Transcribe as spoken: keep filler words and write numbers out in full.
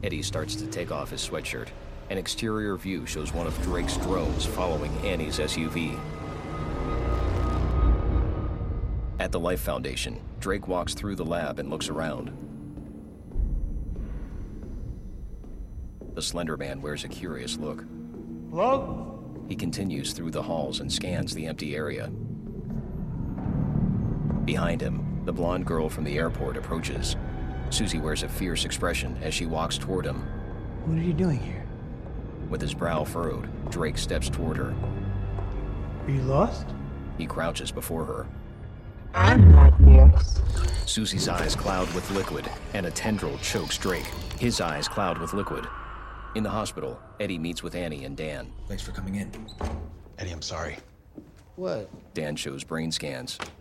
Eddie starts to take off his sweatshirt. An exterior view shows one of Drake's drones following Annie's S U V. At the Life Foundation, Drake walks through the lab and looks around. The slender man wears a curious look. Hello? He continues through the halls and scans the empty area. Behind him, the blonde girl from the airport approaches. Susie wears a fierce expression as she walks toward him. What are you doing here? With his brow furrowed, Drake steps toward her. Are you lost? He crouches before her. I'm not next. Susie's eyes cloud with liquid, and a tendril chokes Drake. His eyes cloud with liquid. In the hospital, Eddie meets with Annie and Dan. Thanks for coming in. Eddie, I'm sorry. What? Dan shows brain scans.